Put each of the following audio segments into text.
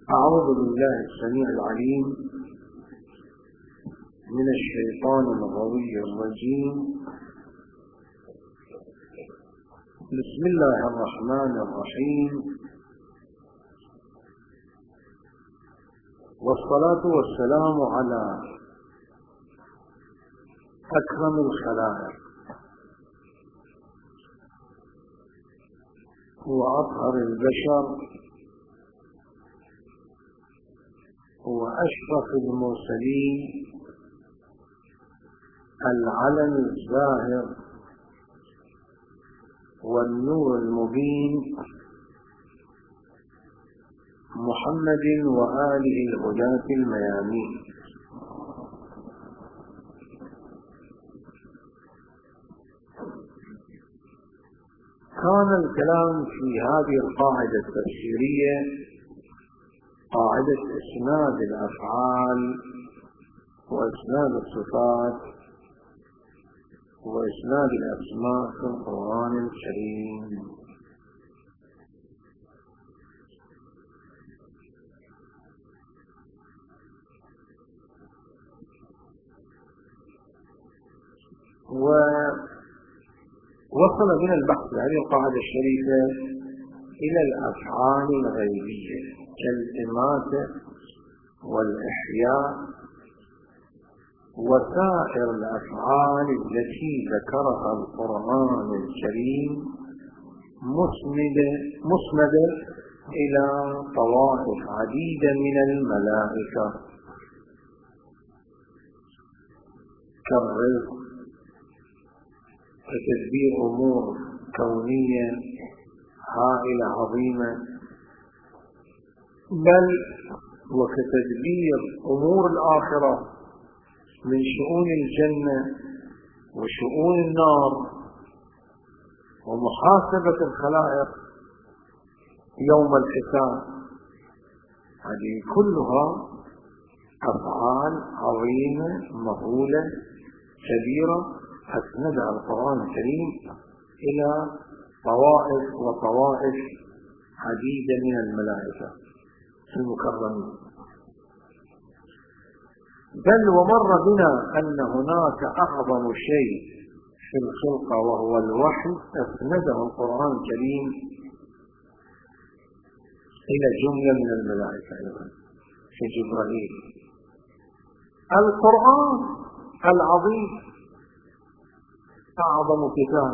أعوذ بالله السميع العليم من الشيطان الغوي الرجيم. بسم الله الرحمن الرحيم، والصلاة والسلام على أكرم الخلائق وأطهر البشر وأشرف المرسلين، العلم الزاهر والنور المبين، محمد وآله الهداة الميامين. كان الكلام في هذه القاعدة التفسيرية، قاعدة إسناد الأفعال وإسناد الصفات وإسناد الأسماء في القرآن الكريم. ووصل من البحث هذه القاعدة الشريفة إلى الأفعال الغيبية كالإماتة والإحياء وسائر الأفعال التي ذكرها القرآن الكريم مسندة إلى طوائف عديدة من الملائكة كالرزق وتدبير أمور كونية هائلة عظيمة، بل وكتدبير أمور الآخرة من شؤون الجنة وشؤون النار ومحاسبة الخلائق يوم الحساب. هذه كلها أفعال عظيمة مهولة كبيرة أسندها القرآن الكريم إلى طوائف وطوائف عديدة من الملائكة المكرمين. بل ومر بنا أن هناك أعظم شيء في الخلقة وهو الوحي أسنده القرآن الكريم إلى جملة من الملائكة في جبرائيل. القرآن العظيم أعظم كتاب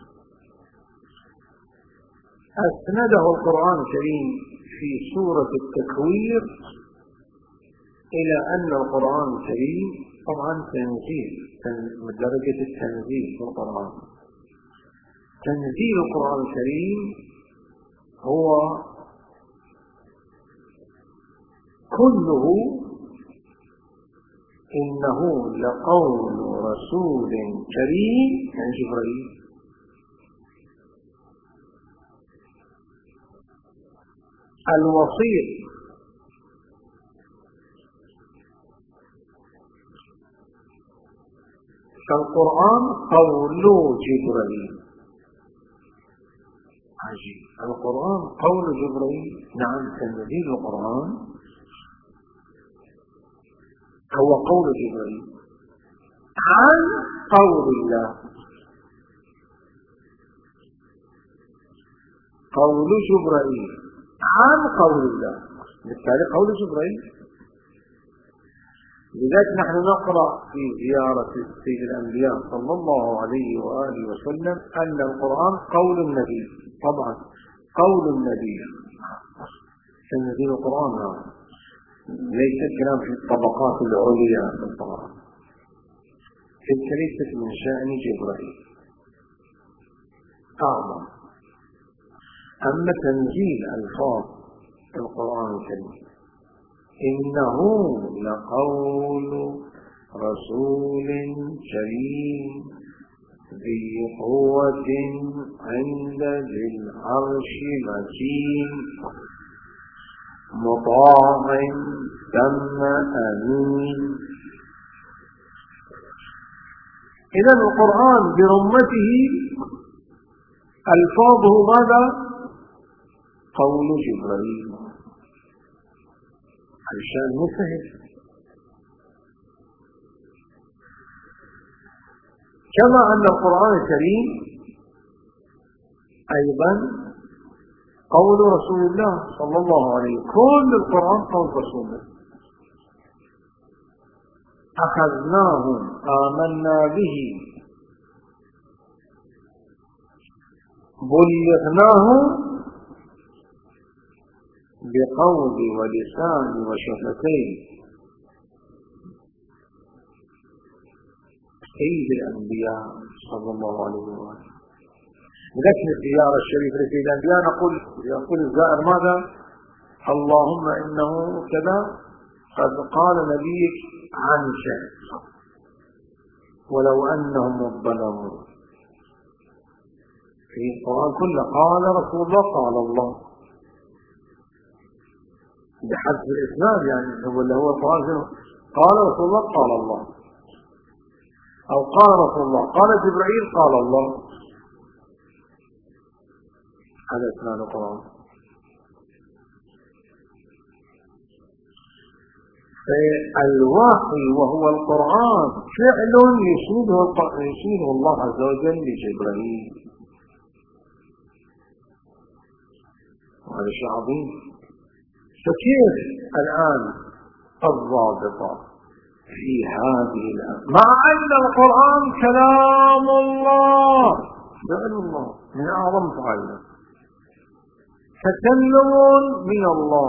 أسنده القرآن الكريم في سورة التكوير إلى أن القرآن الكريم طبعا تنزيل من درجة التنزيل في القرآن. تنزيل القرآن الكريم هو كله إنه لقول رسول كريم عن جبرائيل. الوسيط فالقرآن قول جبرائيل. عجيب، القرآن قول جبرائيل. نعم، تنزيل القرآن هو قول جبرائيل عن قول الله. قول جبرائيل عن قول الله، بالتالي قول جبرائيل. لذلك نحن نقرأ في زيارة سيد الأنبياء صلى الله عليه وآله وسلم أن القرآن قول النبي. طبعا قول النبي تنزيل القرآن ليس الكلام في الطبقات العليا في القرآن، تلك ليست من شأن جبرائيل أعظم. أما تنزيل ألفاظ القرآن الكريم إنه لقول رسول كريم ذي قوة عند ذي العرش مكين مطاع ثم أمين. إذا القرآن برمته ألفاظه ماذا؟ قول جبرائيل. الشأن مسهل. كما أن القرآن الكريم أيضا قول رسول الله صلى الله عليه وسلم، كل القرآن قول رسول الله، أخذناهم آمنا به بلغناهم بقول ولسان وشفتين سيد الأنبياء صلى الله عليه وسلم. لكن الزيارة الشريفة لسيد الأنبياء يقول الزائر ماذا؟ اللهم إنه كذا قد قال نبيك عن شيء ولو أنهم ظلموا. في القرآن كله قال رسول الله قال الله بحذف الإسناد، يعني هو القرآن قال رسول الله قال الله، أو قال رسول الله قال جبريل قال الله، هذا إسناد القرآن. فالوحي وهو القرآن فعل يشيره الله عز وجل لجبريل، وهذا شيء عظيم. فكيف الآن الضابطة في هذه الآية مع أن القرآن كلام الله فعل الله من أعظم فعله، تكلم من الله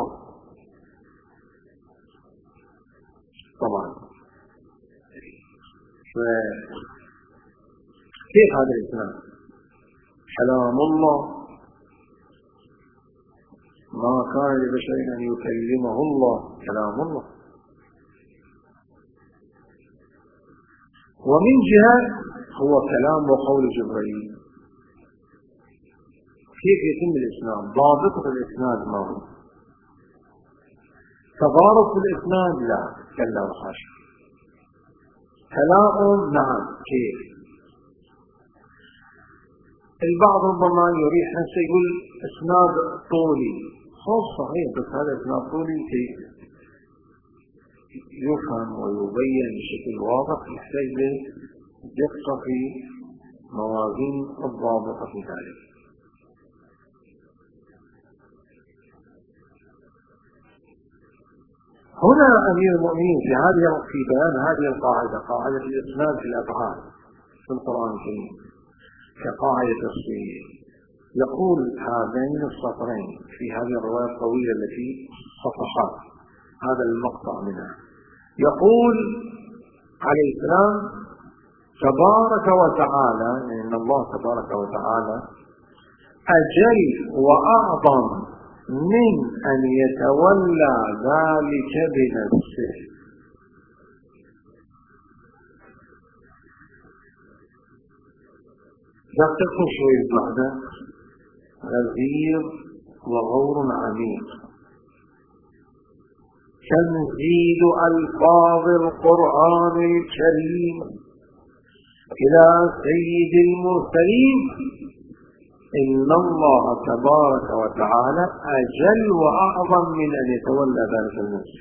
طبعا. كيف هذا الإسلام كلام الله؟ ما كان لبشر أن يكلمه الله كلام الله. ومن جهة هو كلام وقول جبريل. كيف يتم الإسلام؟ ضابط الإسناد ما هو؟ تضارب الإسناد لا، كلا وحاشا. كلام نعم. كيف؟ البعض ربما يريح نفسه يقول إسناد طولي، صحيح، بس هذا إسناد طولي كيف يفهم ويبين بشكل واضح، يحتاج لدقة في موازين الضابطة في ذلك. هنا أمير المؤمنين في بيان هذه القاعدة، قاعدة الإسناد في الأفعال في القرآن الكريم كقاعدة تصحيح، يقول هذين السطرين في هذه الرواية الطويلة التي صفحات هذا المقطع منها، يقول عليه السلام تبارك وتعالى، إن الله تبارك وتعالى أجل وأعظم من أن يتولى ذلك بنفسه. لا تكون شوي بعده غزير وغور عميق. تنزيل ألفاظ القرآن الكريم إلى سيد المرسلين، إن الله تبارك وتعالى أجل وأعظم من أن يتولى ذلك النفس.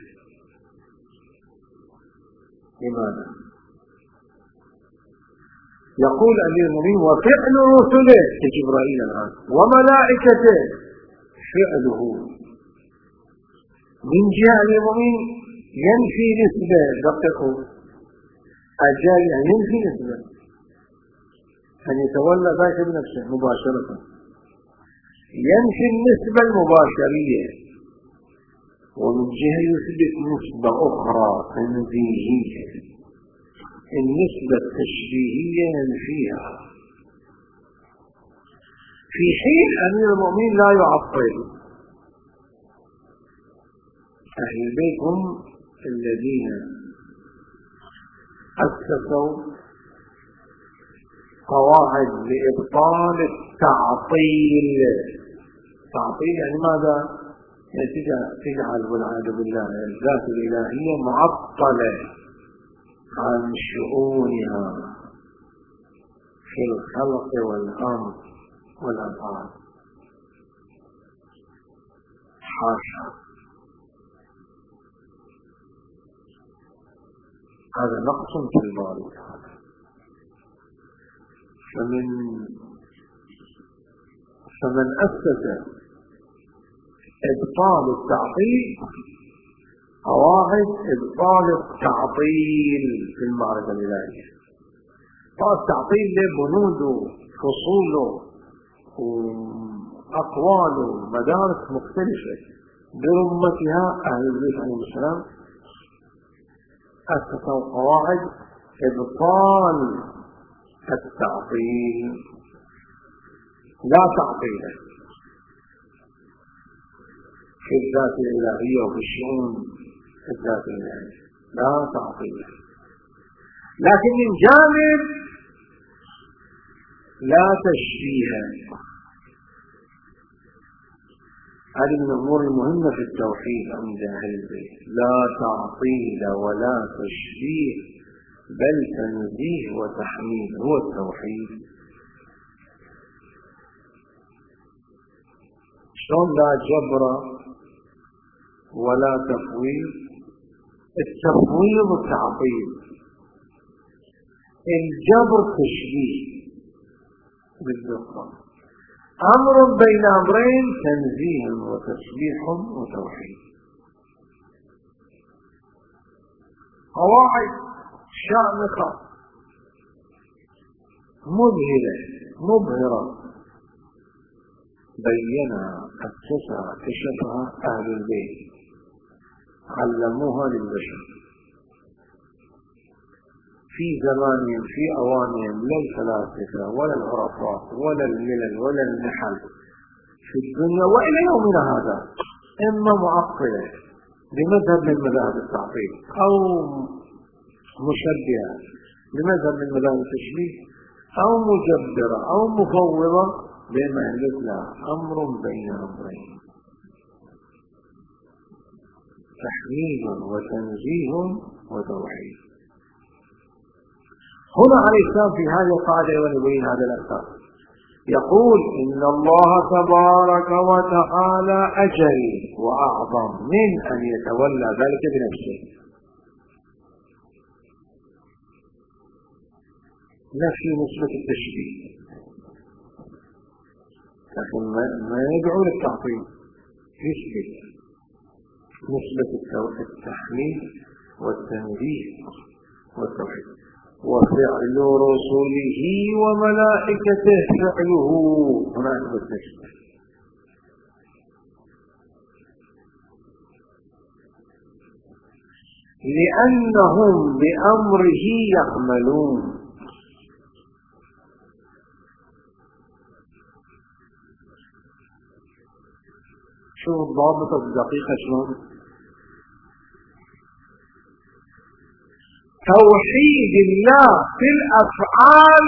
لماذا؟ يقول أمير المؤمنين وفعل رسله كجبرائيل الآن وملائكته فعله. من جهة أمير المؤمنين ينفي نسبة، دققوا، أجل يعني ينفي نسبة أن يتولى ذلك بنفسه مباشرة، ينفي النسبة المباشرية، ومن جهة يثبت نسبة أخرى تنزيهية، النسبة التشبيهية ينفيها، في حين أمير المؤمنين لا يعطل. أهل البيت هم الذين أسسوا قواعد لإبطال التعطيل. تعطيل يعني ماذا؟ تجعل والعياذ بالله الذات الإلهية معطلة عن شؤونها في الخلق والأمر والأفعال. حاشا، هذا نقص في الباري تعالى. فمن أسس إبطال التعطيل قواعد إبطال التعطيل في المعرفة الإلهية. فالتعطيل له بنوده فصوله وأقواله مدارس مختلفة، برمتها أهل البيت عليهم السلام أسسوا قواعد إبطال التعطيل. لا تعطيل في الذات الإلهية وفي الشؤون الذات الإلهية، لا تعطيل. لكن من جانب لا تشبيه. هذه من الأمور المهمة في التوحيد عند أهل البيت، لا تعطيل ولا تشبيه بل تنزيه وتحميد، هو التوحيد. شلون لا جبر ولا تفويض؟ التفويض تعطيل، الجبر تشبيه بالذكر. أمر بين أمرين، تنزيه وتسبيح وتوحيد. قواعد شامخة مذهلة مبهرة بينها أسسها كشفها أهل البيت، علموها للبشر في زمانهم في أوانهم، لا الفلاسفة ولا العرفاء ولا الملل ولا النحل في الدنيا وإلى يومنا هذا، إما معقلة لمذهب من مذاهب التعطيل، أو مشبهة لمذهب من مذاهب التشبيه، أو مجبرة أو مفوضة، بما يحدث لها أمر بين أمرين، تحميد وتنزيه وتوحيد. هنا عليه السلام في هذه القاعدة ونبين هذا الأساس يقول إن الله تبارك وتعالى أجل وأعظم من أن يتولى ذلك بنفسه. نفي نسبة التشبيه، لكن ما يدعو للتعطيل، يثبت نسبة التحميد والتنزيه والتوحيد. وفعل رسله وملائكته فعله، هنا نثبت التشبيه. لأنهم بأمره يعملون. شوف الضابط الدقيقة شلون. توحيد الله في الأفعال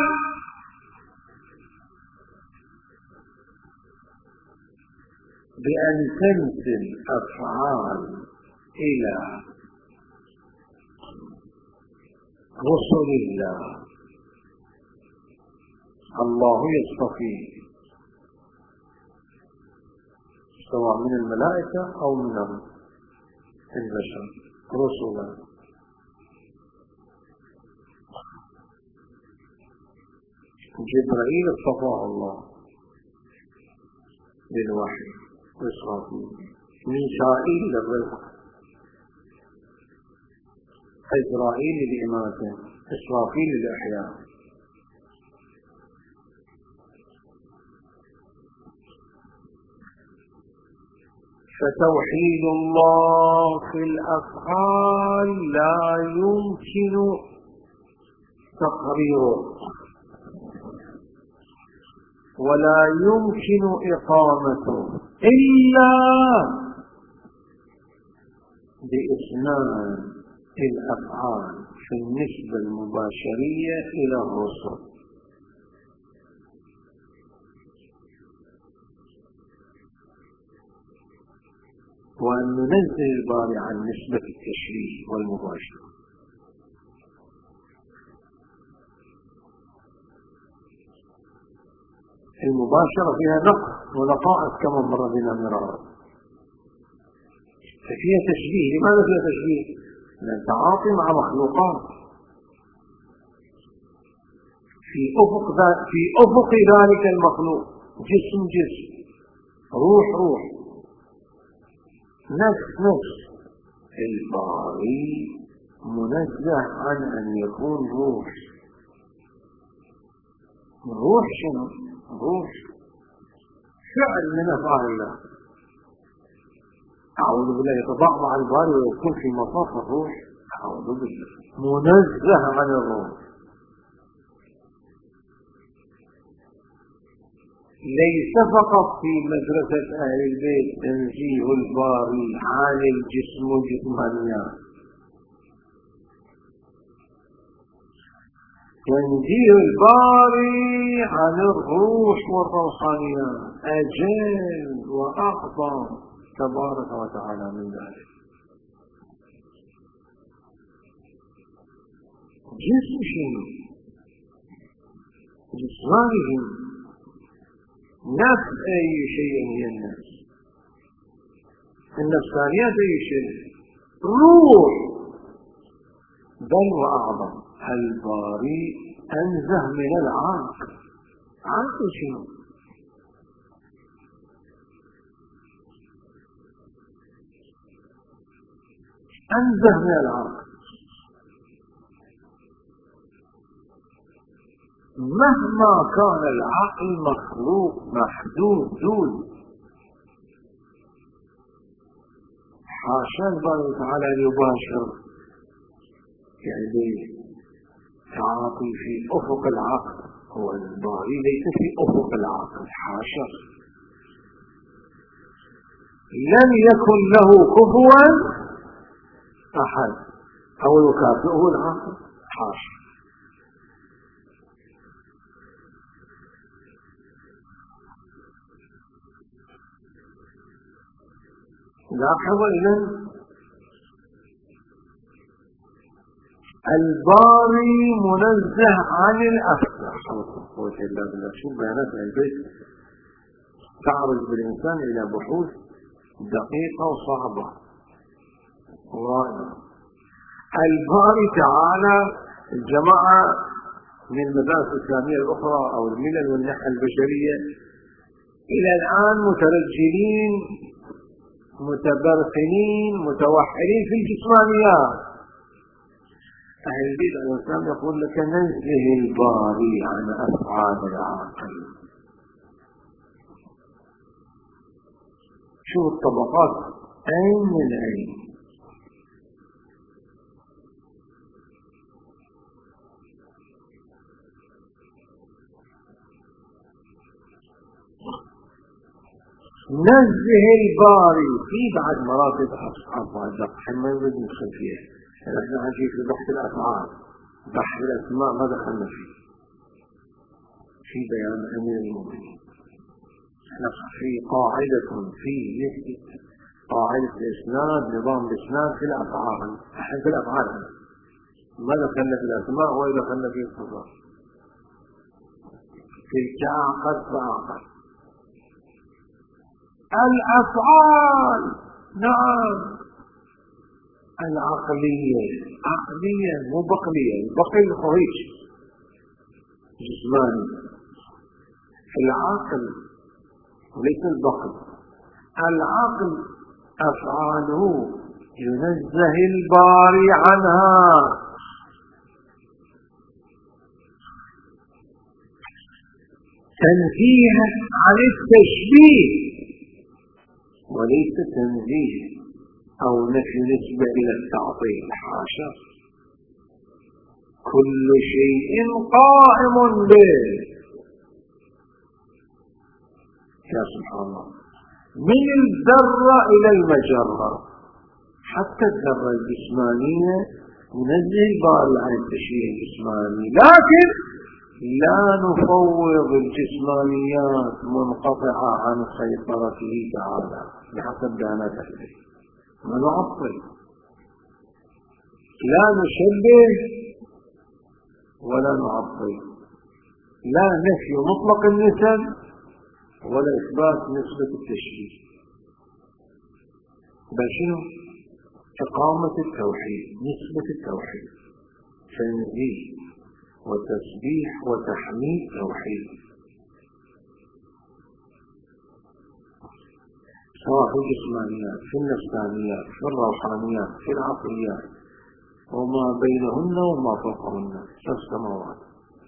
بأن تنزل أفعال إلى رسل الله، الله يصطفي سواء من الملائكة أو من البشر رسلا. جبرائيل اصطفاه الله للوحي وإسرافيل، ميكائيل للرزق، إسرائيل للإماتة، إسرافيل للإحياء. فتوحيد الله في الأفعال لا يمكن تقريره ولا يمكن إقامته إلا بإسناد الأفعال في النسبة المباشرية إلى الرسل. وأن ننزل الباري عن نسبة التشريع والمباشرة. المباشرة فيها نقص ونقائص كما مر بنا مرارا، ففيها تشبيه. لماذا فيها تشبيه؟ لأن تعاطي مع مخلوقات، في أفق ذلك المخلوق، جسم جسم، روح روح، نفس. الباري منزه عن أن يكون روح. روح شنو؟ روح فعل من أفعال الله، أعوذ بالله، يتضعضع الباري ويكون في مصاف الروح، أعوذ بالله، منزه عن الروح. ليس فقط في مدرسة أهل البيت تنزيه الباري عن الجسم والجسمانيات، تنزيه الباري عن الروح والروحانيات أجل وأعظم تبارك وتعالى من ذلك. جسم شنو؟ جسمانهم، نفس أي شيء هي النفس، النفسانيات أي شيء، روح بل وأعظم. الباري أنزه من العقل. عقل شنو؟ أنزه من العقل. مهما كان العقل مخلوق محدود دون، حاشا الله تعالى أن يباشر يعني تعاطي في أفق العقل. هو الباري ليس في أفق العقل، حاشا، لم يكن له كفوا أحد أو يكافئه العقل، حاشا. لاحظ إذن الباري منزه عن الأفكار. قوة إلا بالله. شوف بيانات البيت تعرض بالإنسان إلى بحوث دقيقة وصعبة ورائعة. الباري تعالى، الجماعة من المدارس الإسلامية الأخرى أو الملل والنحى البشرية إلى الآن مترجلين متبرهنين متوحدين في الجسمانيات. أهل البيت الإسلام يقول لك نزه الباري عن أفعال العاقل. شوف الطبقات أين من أين. نزه الباري في بعد مراتب أصحاب الدقة ما يريد ندخل فيها. نحن نجي في بحث الأفعال، بحث الأسماء ما دخلنا فيه، في بيان أمير المؤمنين. في قاعدة في قاعدة الإسناد، نظام الإسناد في الأفعال. نحن في الأفعال ما دخلنا في الأسماء ولا دخلنا في الصفات. في تعاقد فعاقد الأفعال. نعم العقلية، عقلية مو بقلية. البقل خريج جسماني، العقل وليس البقل. العقل أفعاله ينزه الباري عنها. تنزيه عن التشبيه وليس تنزيه أو نفي نسبة إلى التعطيل، حاشا. كل شيء قائم به. يا سبحان الله، من الذرة إلى المجرة، حتى الذرة الجسمانية ننزه الباري عن التشبيه الجسماني، لكن لا نفوض الجسمانيات منقطعة عن سيطرته تعالى بحسب بيانات أهله. ما نعطل، لا نشبه ولا نعطل، لا نفي مطلق النسب ولا إثبات نسبة التشبيه، بل شنو؟ إقامة التوحيد، نسبة التوحيد، تنزيه وتسبيح وتحميد توحيد، سواء في الجسمانيات، في النفسانيات، في الروحانيات، في العقليات، وما بينهن وما فوقهن 6 سماوات.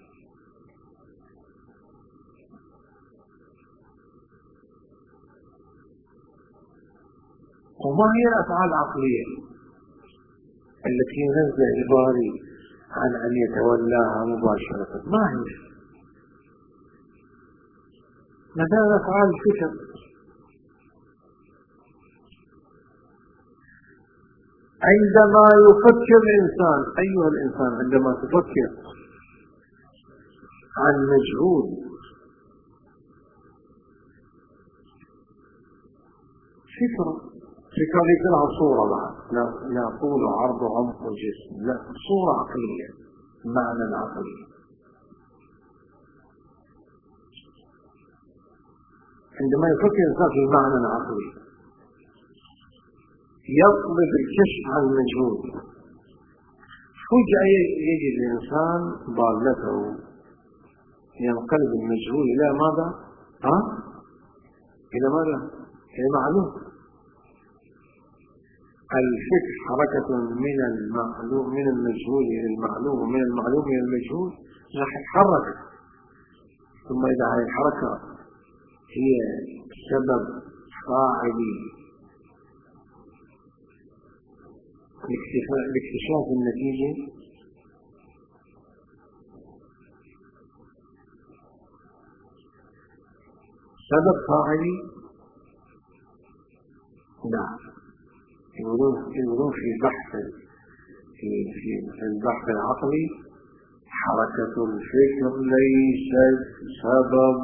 وما هي الأفعال العقلية التي نزل الباري عن أن يتولاها مباشرة؟ ما هي؟ مثلا أفعال الفكر، عندما يفكر الإنسان، أيها الإنسان عندما تفكر عن مجهول فكرة ليس لها صورة بعد، لا طول وعرض وعمق وجسم، لا صورة عقلية، معنى عقلي. عندما يفكر الإنسان في معنى عقلي يطلب الكشف عن المجهول، فجأة يجد الإنسان ضالته، ينقلب المجهول إلى ماذا؟ إلى ماذا؟ إلى معلوم. الفكر حركة من المعلوم، من المجهول إلى المعلوم، ومن المعلوم إلى المجهول، راح يتحرك. ثم إذا هذه الحركة هي سبب فاعلي لاكتشاف النتيجة، سبب فاعلي، لا يقولون في البحث في البحث العقلي حركة الفكر ليست سبب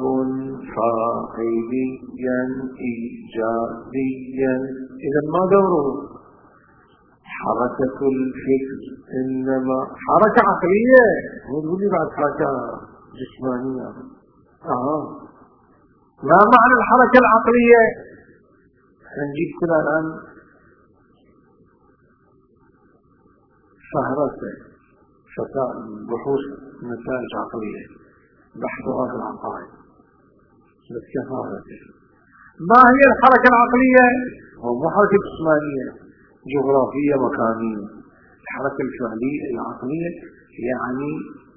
فاعليا إيجابيا. إذا ما دوره حركة الفكر، إنما حركة عقلية. يقول لي بعد حركة جسمانية. ما معنى الحركة العقلية؟ نجيب كده الآن فهرسة بحوث نتائج عقلية، بحثها في العقائد، بس كفارته. ما هي الحركة العقلية؟ هو مو حركة جسمانية جغرافية مكانية. الحركة الفعلية العقلية يعني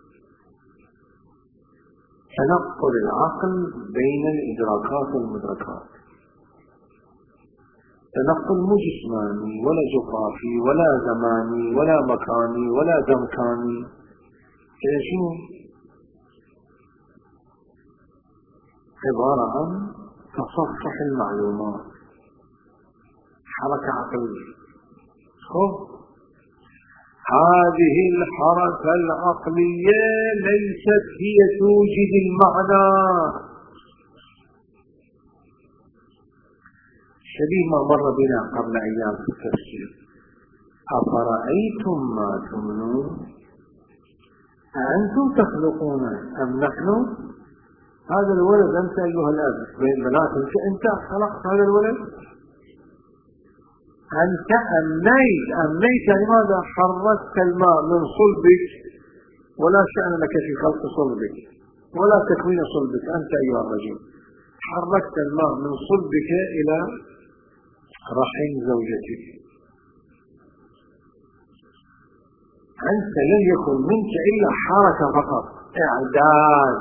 تنقل العقل بين الإدراكات والمدركات، تنقل مو جسماني ولا جغرافي ولا زماني ولا مكاني ولا زمكاني. كذا شنو؟ عبارة عن تصفح المعلومات، حركة عقلية. هذه الحركة العقلية ليست هي توجد المعنى، شبيه ما مر بنا قبل أيام في التفسير. أفرأيتم ما تمنون أأنتم تخلقونه أم نحن؟ هذا الولد أنت أيها الأب بين بناتك، أنت خلقت هذا الولد؟ أنت أمنيت يعني ماذا؟ حركت الماء من صلبك، ولا شأن لك في خلق صلبك ولا تكوين صلبك. أنت أيها الرجل حركت الماء من صلبك إلى رحم زوجتك. أنت لن يكن منك إلا حركة فقط، إعداد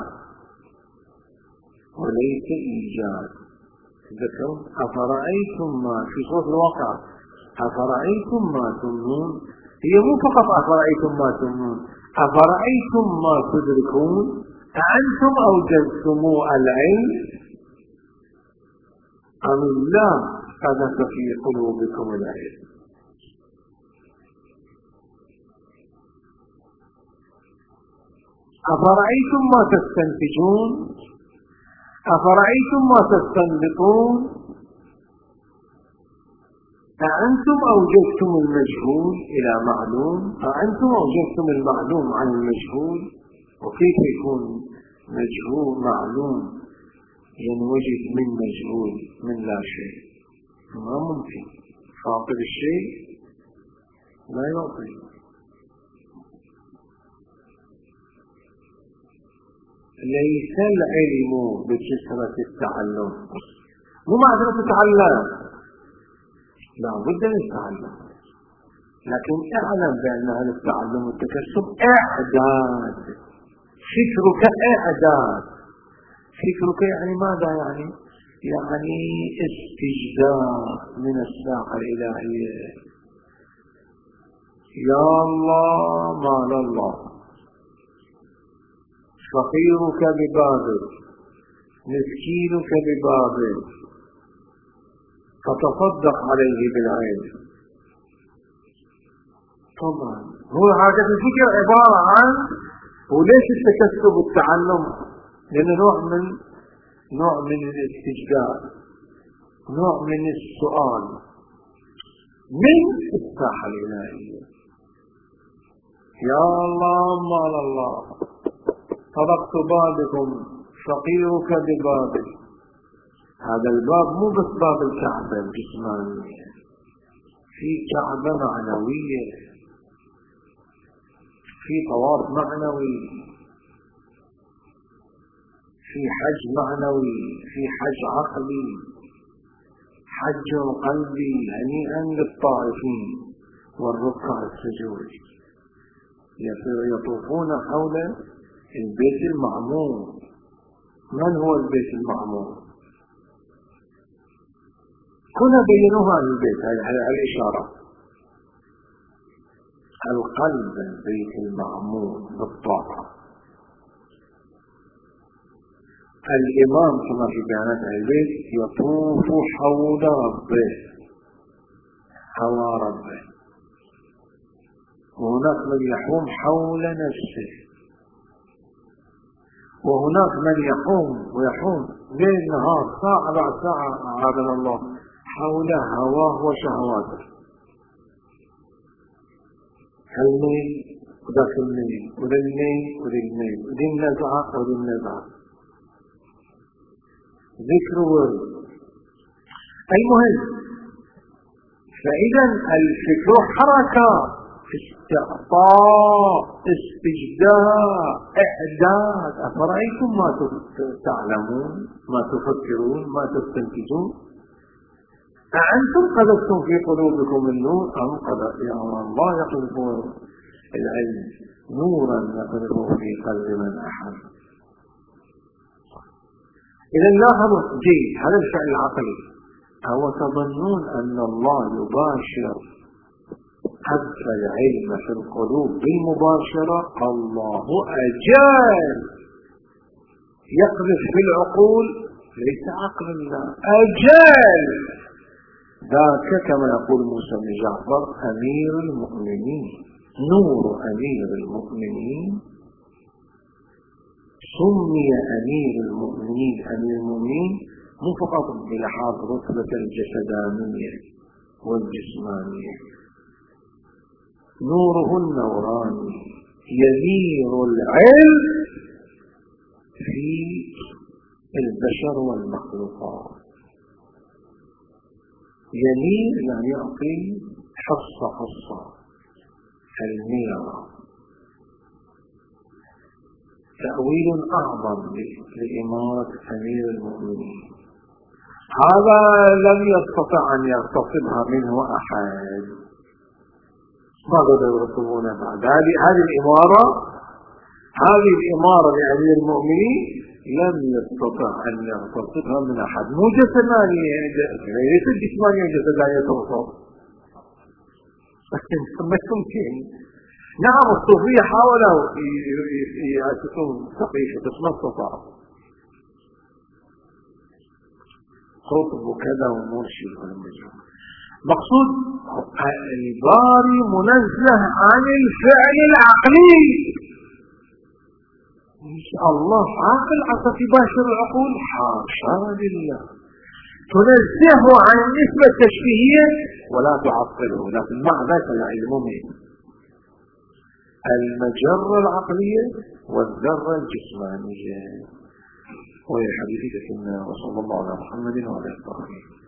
وليس إيجاد. ذكر أفرأيتم ما في صوت الواقع، أفرأيتم ما تمنون. هي مو فقط أفرأيتم ما تمنون، أفرأيتم ما تدركون أأنتم أوجدتم العلم أم الله قذف في قلوبكم العلم. أفرأيتم ما تستنتجون أفرأيتم ما تستنبطون أأنتم أوجدتم المجهول إلى معلوم، أأنتم أوجدتم المعلوم عن المجهول. وكيف يكون مجهول معلوم ينوجد من مجهول من لا شيء؟ ما ممكن. خاطر الشيء لا يعطي. ليس العلم بكثرة التعلم، مو معذرة تتعلم، لا بد من التعلم، لكن اعلم بأن هذا التعلم والتكسب إعداد. فكرك إعداد. فكرك يعني ماذا يعني؟ يعني استجداء من الساحة الإلهية. يا الله مال الله، فقيرك ببابل، مسكينك ببابل، فتصدق عليه بالعين. طبعا هو حاجة الفكر عبارة عن، وليش التكسب والتعلم؟ لأنه نوع من الاستجداء، نوع من السؤال من الساحة الإلهية. يا الله مال الله، طرقت بابكم، فقيرك ببابل. هذا الباب مو بس باب الكعبة الجسمانية، في كعبة معنوية، في طواف معنوي، في حج معنوي، في حج عقلي، حج قلبي. هنيئا للطائفين والركع السجود يطوفون حول البيت المعمور. من هو البيت المعمور؟ كنا بينوها البيت على الإشارة. القلب البيت المعمور بالطاعة. الإمام كما في بيانات البيت يطوف حول ربه، هوى ربه، وهناك من يحوم حول نفسه، وهناك من يحوم ليل نهار ساعة بعد ساعة أعاذنا الله حول هواه وشهواته. هالليل وذاك الليل وذا الليل وذا الليل وذي النزعة وذي النزعة، ذكر ورد. المهم، فإذا الفكر حركة، استعطاء، استجداء، إعداد. أفرأيتم ما تعلمون، ما تفكرون، ما تستنتجون؟ أأنتم قذفتم في قلوبكم النور أم يا الله يقذف العلم نورا يقذفه في قلب من أحد. إذا لاحظوا جيد هذا الفعل العقلي. أو تظنون أن الله يباشر قذف العلم في القلوب بالمباشرة؟ الله أجل يقذف في العقول، ليس عقل الله، أجل. ذاك كما يقول موسى بن جعفر أمير المؤمنين، نور أمير المؤمنين. سمي أمير المؤمنين أمير المؤمنين مو فقط بلحاظ رتبة الجسدانية والجسمانية، نوره النوراني ينير العلم في البشر والمخلوقات. ينير يعني يعطي حصة حصة الميرة. تأويل أعظم لإمارة أمير المؤمنين، هذا لم يستطع أن يغتصبها منه أحد. ماذا يرتبون بعد هذه الإمارة لأمير المؤمنين لم يستطع أن يغتصبها من أحد. مو جسدانية، ليس الجسمانية جسدانية توصف، ما يمكن. نعم الصوفية حاولوا يأسسون سقيفة بس ما استطاعوا. قطب وكذا ومرشد والمجموع. مقصود الباري منزه عن الفعل العقلي. إن شاء الله عاقل عسى يباشر العقول، حاشا لله. تنزهه عن النسبة التشبيهية ولا تعطله، لكن مع ذلك العلم منه المجرة العقلية والذرة الجسمانية. وهي حديث كنا، وصلى الله على محمد وعلى آله وصحبه.